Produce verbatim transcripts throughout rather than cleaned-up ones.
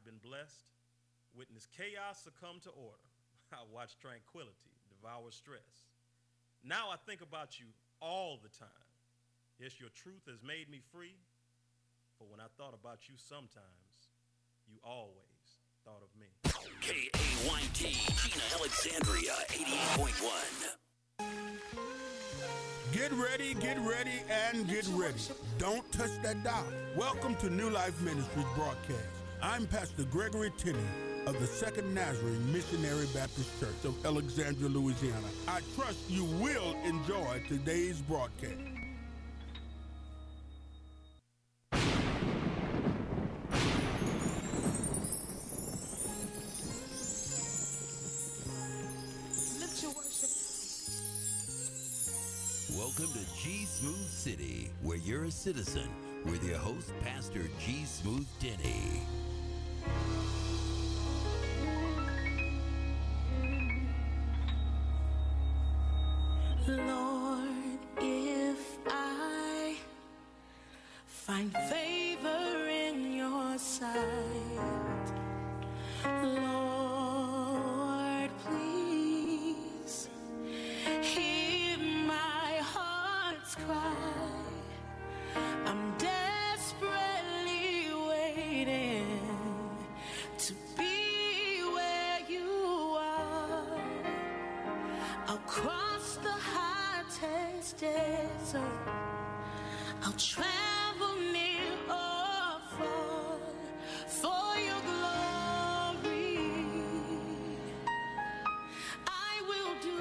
been blessed, witnessed chaos succumb to order. I watched tranquility devour stress. Now I think about you all the time. Yes, your truth has made me free, for when I thought about you sometimes, you always thought of me. K A Y T, Gina Alexandria, eighty-eight point one. Get ready, get ready, and get ready. Don't touch that dial. Welcome to New Life Ministries broadcast. I'm Pastor Gregory Tenney of the Second Nazarene Missionary Baptist Church of Alexandria, Louisiana. I trust you will enjoy today's broadcast. Welcome to G Smooth City, where you're a citizen, with your host, Pastor G Smooth Denny. Lord, if I find favor in your sight, Lord, please hear my heart's cry. I'm desperately waiting to be where you are. I'll cross the hottest desert. I'll travel near or far for your glory. I will do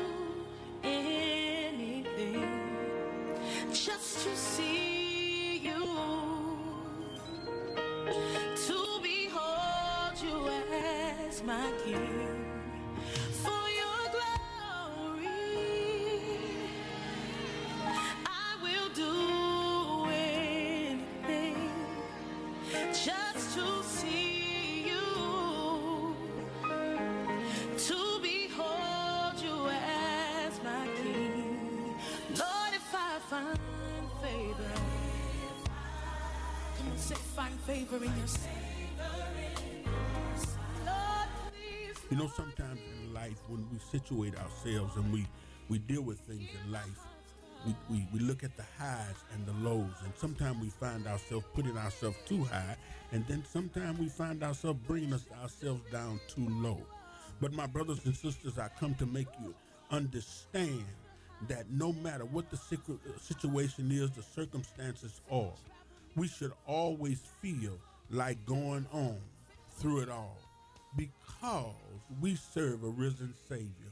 anything just to see you, to behold you as my King. For your glory, I will do anything just to see you, to behold you as my King. Lord, if I find favor, come on, say find favor in your sight. Lord, please. You know, sometimes in life, when we situate ourselves and we, we deal with things in life, we, we, we look at the highs and the lows, and sometimes we find ourselves putting ourselves too high, and then sometimes we find ourselves bringing us ourselves down too low. But my brothers and sisters, I come to make you understand that no matter what the situ- situation is, the circumstances are, we should always feel like going on through it all, because we serve a risen Savior.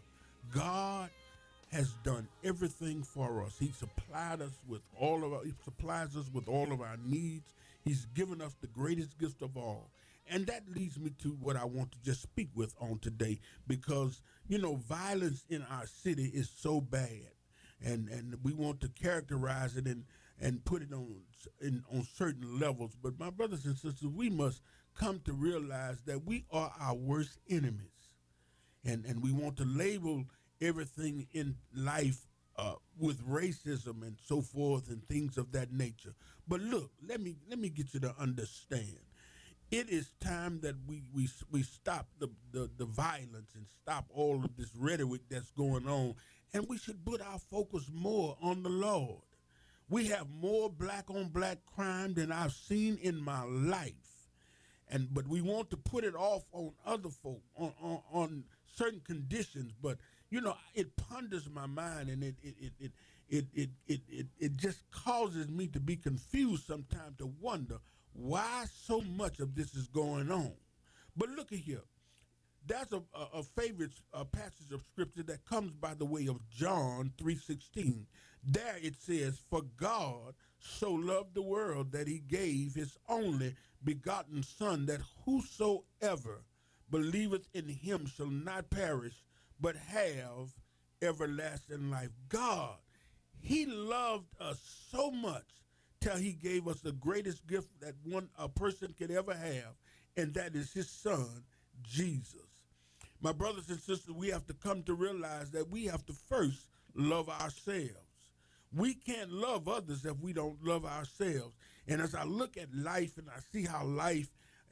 God has done everything for us. He supplied us with all of our, he supplies us with all of our needs. He's given us the greatest gift of all. And that leads me to what I want to just speak with on today, because, you know, violence in our city is so bad. And and we want to characterize it and, and put it on in, on certain levels. But my brothers and sisters, we must come to realize that we are our worst enemies. And and we want to label everything in life uh, with racism and so forth and things of that nature. But look, let me let me get you to understand. It is time that we we we stop the, the, the violence and stop all of this rhetoric that's going on, and we should put our focus more on the Lord. We have more black on black crime than I've seen in my life, and but we want to put it off on other folk on on, on certain conditions. But you know, it ponders my mind, and it it it it it it it, it, it just causes me to be confused sometimes, to wonder why so much of this is going on. But look at here. That's a, a, a favorite uh, passage of scripture that comes by the way of John three sixteen. There it says, "For God so loved the world that he gave his only begotten Son, that whosoever believeth in him shall not perish, but have everlasting life." God, he loved us so much till he gave us the greatest gift that one a person could ever have, and that is his Son, Jesus. My brothers and sisters, we have to come to realize that we have to first love ourselves. We can't love others if we don't love ourselves. And as I look at life and I see how life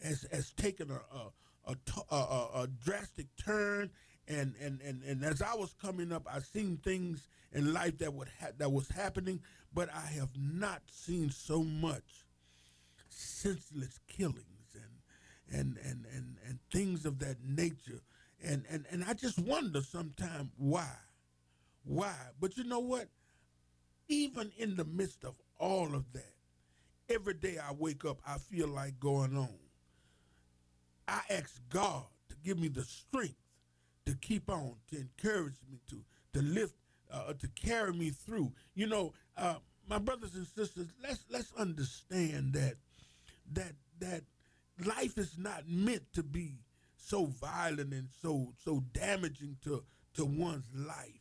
has, has taken a, a, a, t- a, a, a drastic turn. And, and, and, and as I was coming up, I seen things in life that would ha- that was happening, but I have not seen so much senseless killings and and and and, and things of that nature. And, and and I just wonder sometimes why. Why? But you know what? Even in the midst of all of that, every day I wake up, I feel like going on. I ask God to give me the strength to keep on, to encourage me, to to lift, uh, to carry me through. You know, uh, my brothers and sisters, let's let's understand that that that life is not meant to be so violent and so so damaging to to one's life.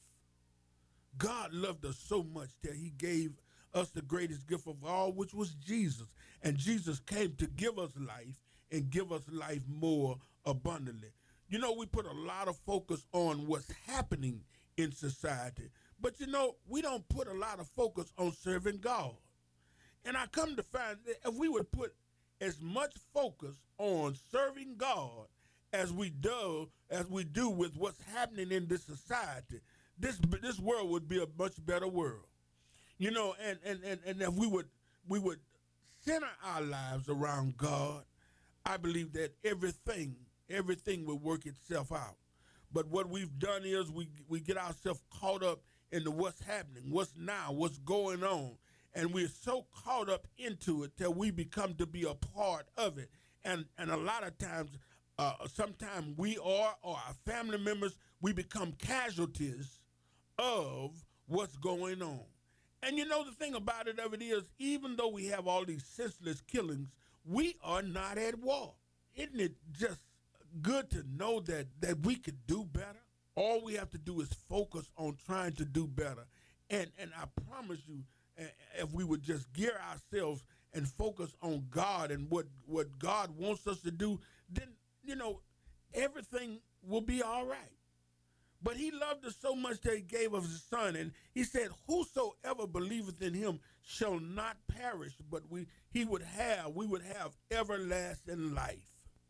God loved us so much that he gave us the greatest gift of all, which was Jesus. And Jesus came to give us life and give us life more abundantly. You know, we put a lot of focus on what's happening in society, but you know, we don't put a lot of focus on serving God. And I come to find that if we would put as much focus on serving God as we do as we do with what's happening in this society, this this world would be a much better world. You know, and and, and, and if we would we would center our lives around God, I believe that everything everything will work itself out. But what we've done is we we get ourselves caught up into what's happening, what's now, what's going on, and we're so caught up into it till we become to be a part of it. And and a lot of times, uh, sometimes we are or our family members, we become casualties of what's going on. And you know the thing about it of it is, even though we have all these senseless killings, we are not at war. Isn't it just good to know that that we could do better? All we have to do is focus on trying to do better. And and I promise you, if we would just gear ourselves and focus on God and what, what God wants us to do, then, you know, everything will be all right. But he loved us so much that he gave us his son. And he said, whosoever believeth in him shall not perish, but we he would have, we would have everlasting life.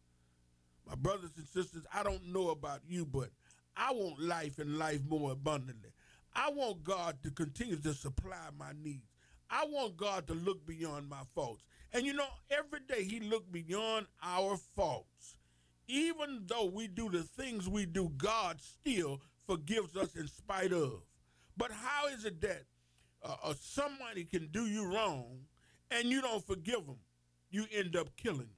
My brothers and sisters, I don't know about you, but I want life and life more abundantly. I want God to continue to supply my needs. I want God to look beyond my faults. And you know, every day he looked beyond our faults. Even though we do the things we do, God still forgives us in spite of. But how is it that uh, uh, somebody can do you wrong and you don't forgive them? You end up killing them.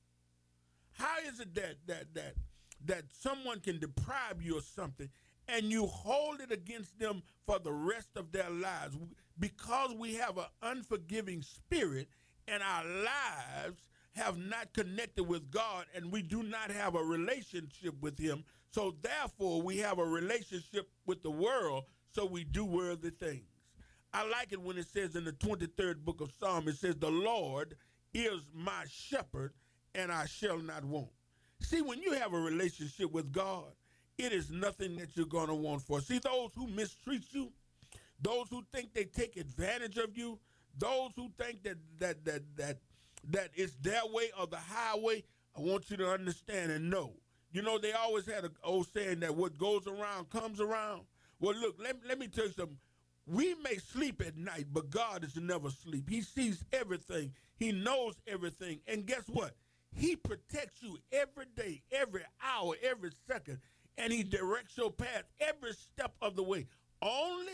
How is it that that that that someone can deprive you of something and you hold it against them for the rest of their lives? Because we have an unforgiving spirit and our lives have not connected with God and we do not have a relationship with him. So therefore we have a relationship with the world, so we do worldly things. I like it when it says in the twenty-third book of Psalms, it says, the Lord is my shepherd and I shall not want. See, when you have a relationship with God, it is nothing that you're going to want for. See, those who mistreat you, those who think they take advantage of you, those who think that that that that that it's their way or the highway, I want you to understand and know. You know, they always had an old saying that what goes around comes around. Well, look, let, let me tell you something. We may sleep at night, but God is never asleep. He sees everything. He knows everything. And guess what? He protects you every day, every hour, every second, and he directs your path every step of the way. Only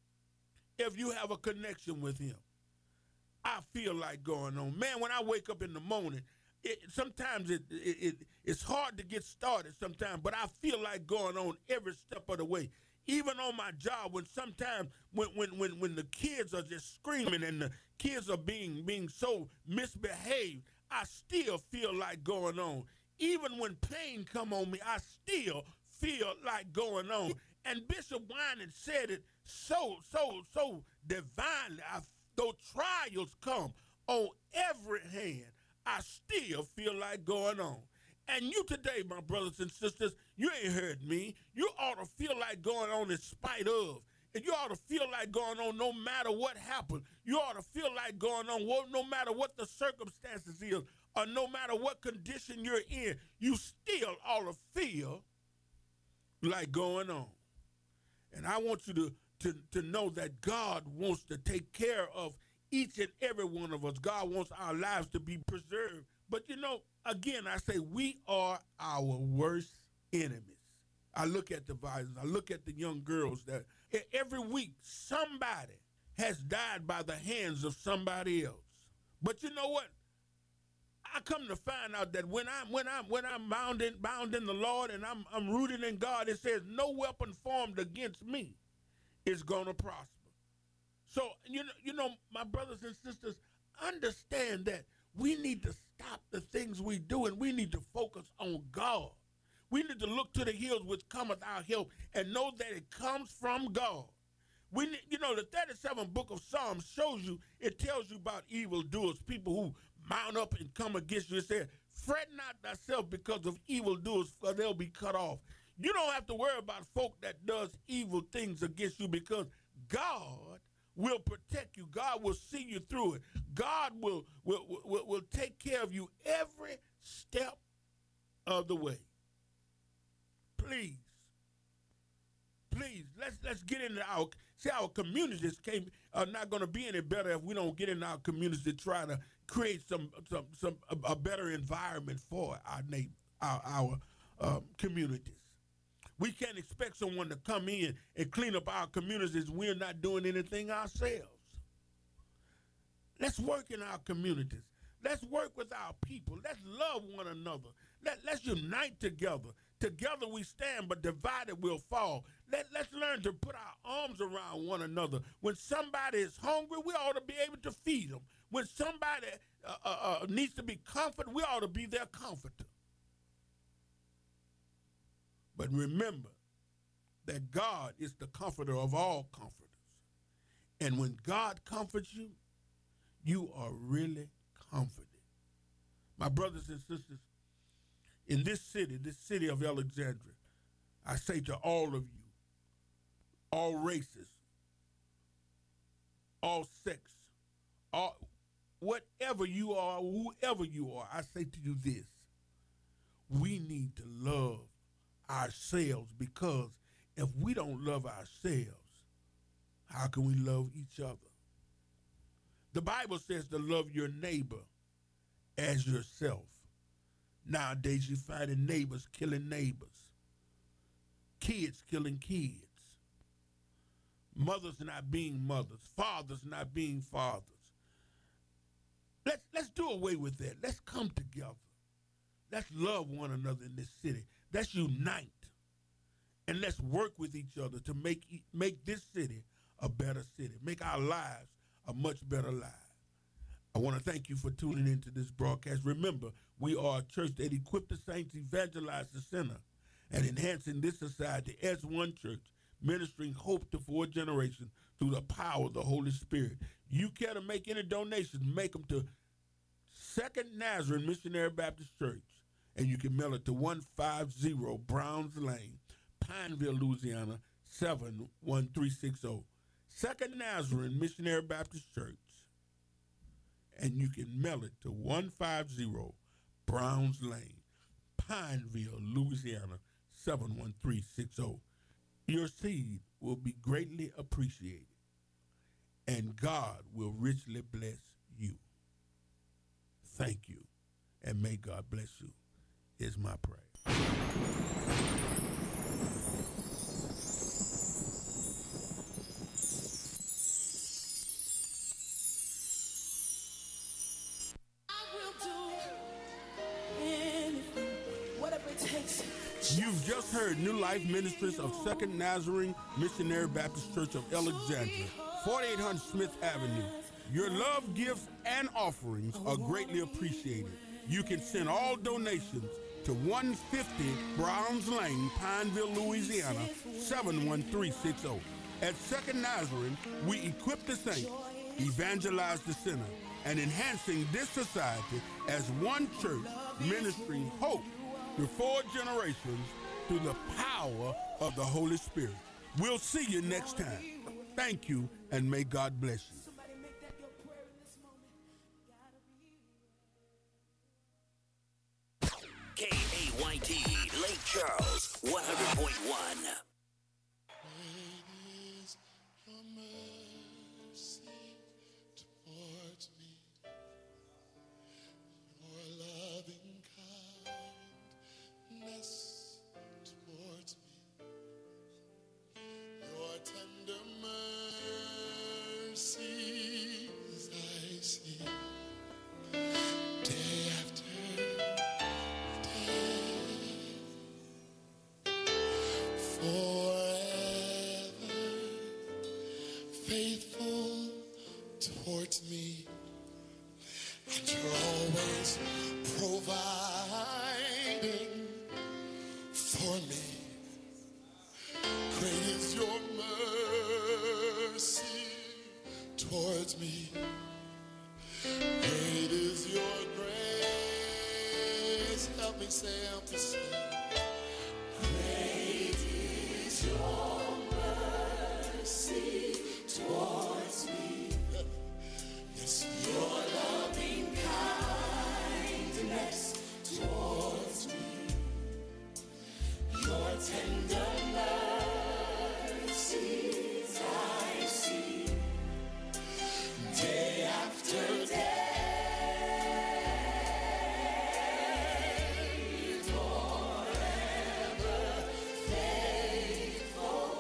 if you have a connection with him. I feel like going on. Man, when I wake up in the morning, it, sometimes it, it, it it's hard to get started sometimes, but I feel like going on every step of the way. Even on my job, when sometimes when when when, when the kids are just screaming and the kids are being being so misbehaved, I still feel like going on. Even when pain come on me, I still feel like going on. And Bishop Winan said it so, so, so divinely. I, though trials come on every hand, I still feel like going on. And you today, my brothers and sisters, you ain't heard me. You ought to feel like going on in spite of. And you ought to feel like going on no matter what happened. You ought to feel like going on no matter what the circumstances is. or no matter what condition you're in, you still ought to feel like going on. And I want you to, to, to know that God wants to take care of each and every one of us. God wants our lives to be preserved. But you know, again, I say we are our worst enemies. I look at the violence. I look at the young girls that every week somebody has died by the hands of somebody else. But you know what? I come to find out that when I'm when I'm when I'm bound in bound in the Lord and I'm I'm rooted in God, it says no weapon formed against me is gonna prosper. So you know, you know, my brothers and sisters, understand that we need to stop the things we do and we need to focus on God. We need to look to the hills which cometh our help and know that it comes from God. We, need, you know, the thirty-seventh book of Psalms shows you, it tells you about evildoers, people who mount up and come against you and say, fret not thyself because of evildoers, for they'll be cut off. You don't have to worry about folk that does evil things against you because God will protect you. God will see you through it. God will, will, will, will take care of you every step of the way. Please, please, let's let's get into our, see, our communities can't, are not going to be any better if we don't get in our communities to try to create some, some, some a, a better environment for our neighbor, our, our um, communities. We can't expect someone to come in and clean up our communities. We're not doing anything ourselves. Let's work in our communities. Let's work with our people. Let's love one another. Let, let's unite together. Together we stand, but divided we'll fall. Let, let's learn to put our arms around one another. When somebody is hungry, we ought to be able to feed them. When somebody uh, uh, uh, needs to be comforted, we ought to be their comforter. But remember that God is the comforter of all comforters. And when God comforts you, you are really comforted. My brothers and sisters, in this city, this city of Alexandria, I say to all of you, all races, all sex, all, whatever you are, whoever you are, I say to you this: we need to love ourselves, because if we don't love ourselves, how can we love each other? The Bible says to love your neighbor as yourself. Nowadays, you're finding neighbors killing neighbors, kids killing kids, mothers not being mothers, fathers not being fathers. Let's, let's do away with that. Let's come together. Let's love one another in this city. Let's unite. And let's work with each other to make, make this city a better city, make our lives a much better life. I want to thank you for tuning into this broadcast. Remember, we are a church that equips the saints, evangelize the sinner, and enhancing this society as one church, ministering hope to four generations through the power of the Holy Spirit. You care to make any donations, make them to Second Nazarene Missionary Baptist Church, and you can mail it to one fifty Browns Lane, Pineville, Louisiana, seven one three six zero. Second Nazarene Missionary Baptist Church, and you can mail it to one fifty Browns Lane, Pineville, Louisiana, seven one three six zero. Your seed will be greatly appreciated, and God will richly bless you. Thank you, and may God bless you, is my prayer. You've just heard New Life Ministries of Second Nazarene Missionary Baptist Church of Alexandria, forty-eight hundred Smith Avenue. Your love, gifts, and offerings are greatly appreciated. You can send all donations to one fifty Browns Lane, Pineville, Louisiana, seven one three six zero. At Second Nazarene, we equip the saints, evangelize the sinner, and enhancing this society as one church ministering hope to four generations through the power of the Holy Spirit. We'll see you next time. Thank you, and may God bless you. Charles, one hundred point one. Great is your mercy towards me, your loving kindness towards me, your tender mercies I see day after day. Forever faithful towards me, and you're always providing for me. Great is your mercy towards me. Great is your grace. Help me say, help me say. Great is your mercy towards me. Yes, your loving kindness towards me. Your tender mercies I see day after day. Forever faithful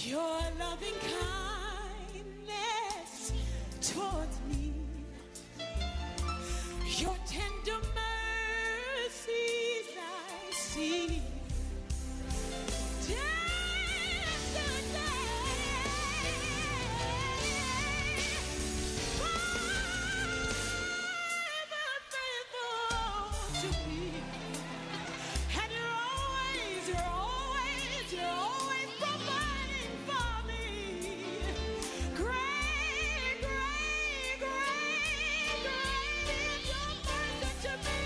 Your loving kindness towards me, your tender mercies I see. Day after day, forever faithful to me. And you're always, you're always, you're always providing for me. Great, great, great, great is your mercy to me.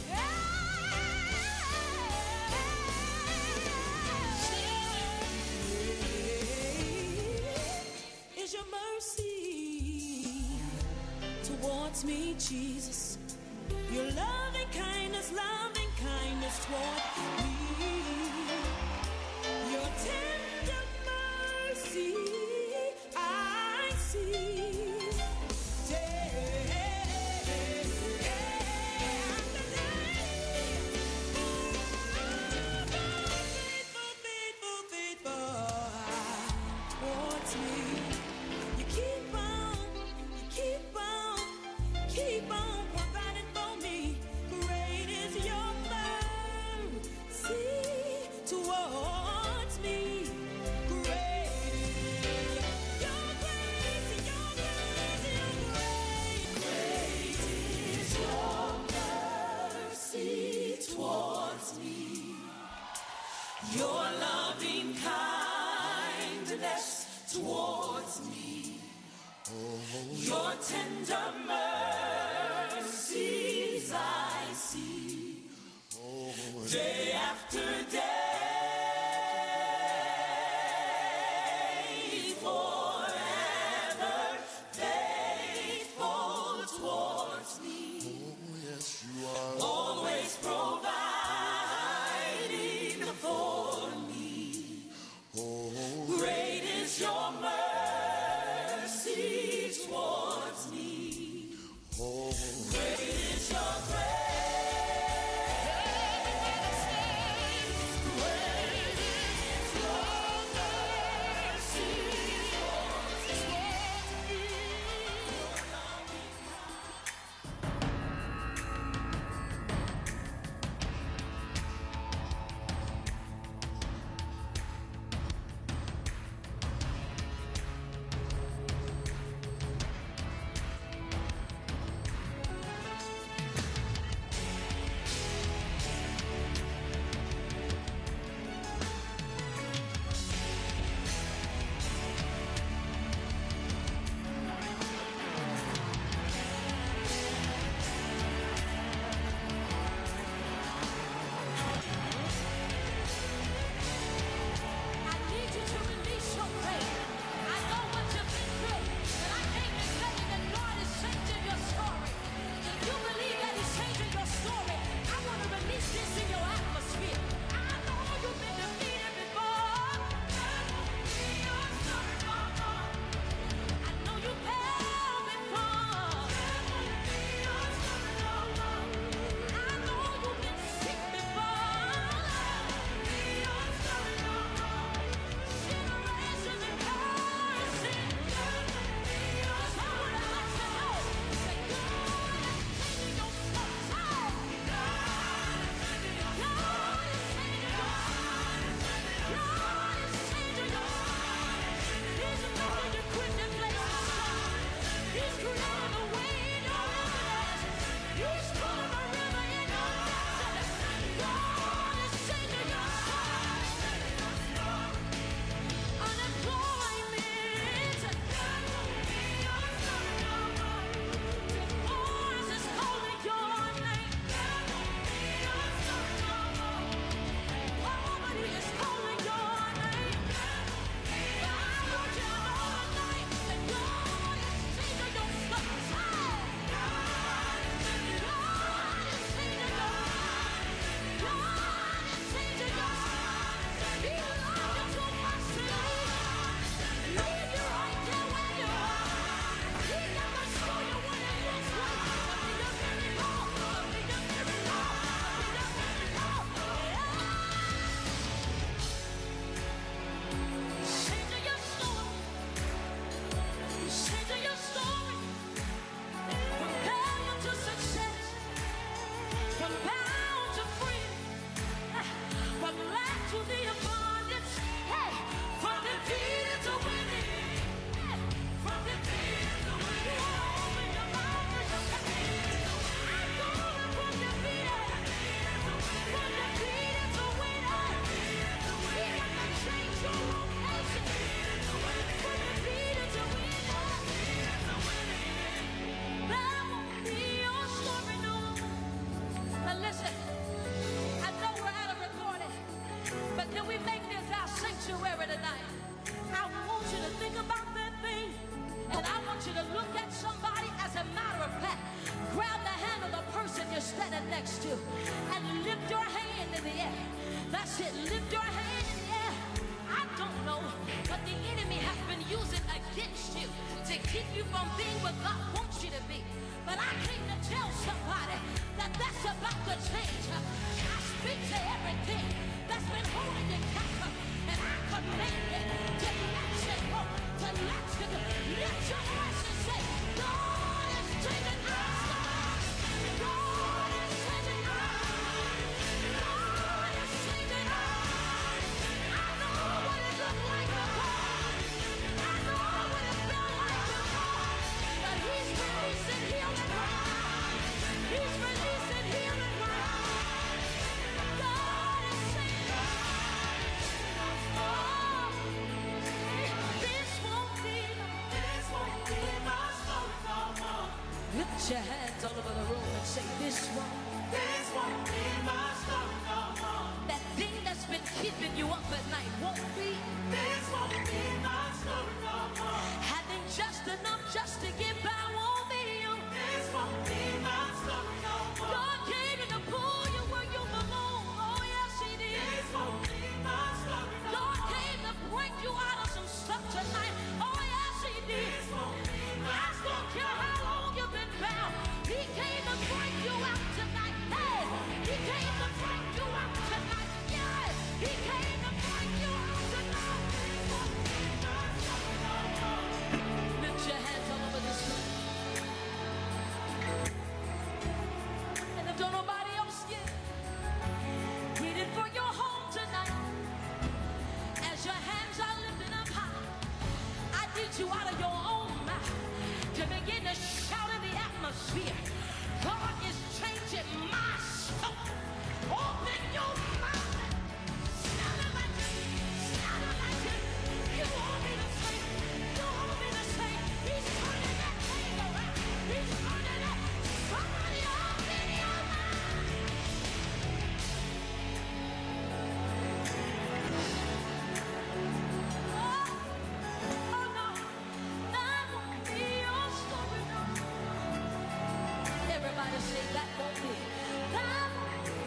Great is your mercy towards me, Jesus. Your loving kindness, loving kindness toward me. Your tender mercy I see. Day after day. Faithful, faithful, faithful towards me. You keep on, you keep on, keep on providing for me. Great is your mercy towards me. Great, your grace, your grace, your grace. Great is your mercy towards me. Your loving kindness towards me. Your tender mercies I see. Day after day, forever faithful towards me. Always providing for me. Great is your mercy towards me. God wants you to be. But I came to tell somebody that that's about to change. I speak to everything that's been holding you captive, and I command it to let you go, to let you go. Lift your voice and say, God is changing your life. God is changing your life. God is changing your life. I know what it looked like before. I know what it felt like before. But He's releasing healing right. He's releasing healing right. God is changing lives. Oh, this won't be, this won't be my story no more. Lift your hands all over the room and say, this won't, this won't be my story no more. That thing that's been keeping you up at night won't be, this won't be my story no more. Having just enough just to get by won't be you. This won't be my story no more. God came in to pull you where you belong. Oh yes, He did. This won't be my story no more. God came to break you out of some stuff tonight. Oh yes, He did. This won't be my I don't care how long you've been bound. He came to break you out tonight. Hey, He came to break you out tonight. Yeah, He came to break you out tonight. This won't be my story no more. Lift your hands all over this room. And if don't nobody else get it, get it for your home tonight. As your hands are lifted up high, I need you out of your own mouth to begin to shout in the atmosphere. God is changing my soul. Open your mouth. Shout it like this. Shout it like this. You want me to say, you want me to say, He's turning that thing around. He's turning it. Somebody open your mouth. Oh, oh no, that won't be your story, no. Everybody say that won't be. That won't be.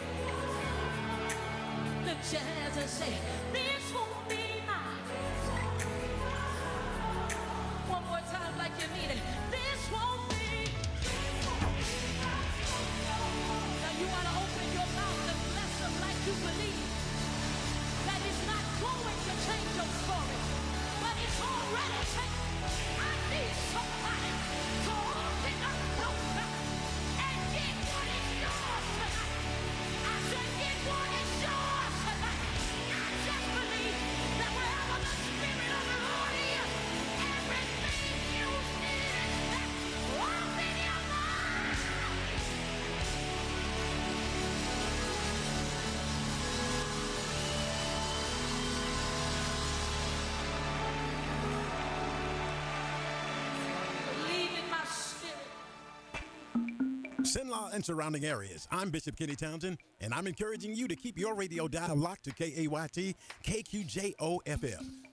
Lift your hands and say, this won't be mine. One more time like you mean it. This won't be. Now you want to open your mouth and bless Him like you believe that He's not going to change your story, but it's already changed. I need somebody to open up your mouth and get what is yours tonight. I said, get what is yours tonight. I just believe that wherever the Spirit of the Lord is, everything you need is there. Open your mouth. Believe in my spirit. Sinlaw and surrounding areas. I'm Bishop Kenny Townsend, and I'm encouraging you to keep your radio dial locked to K A Y T K Q J O F M.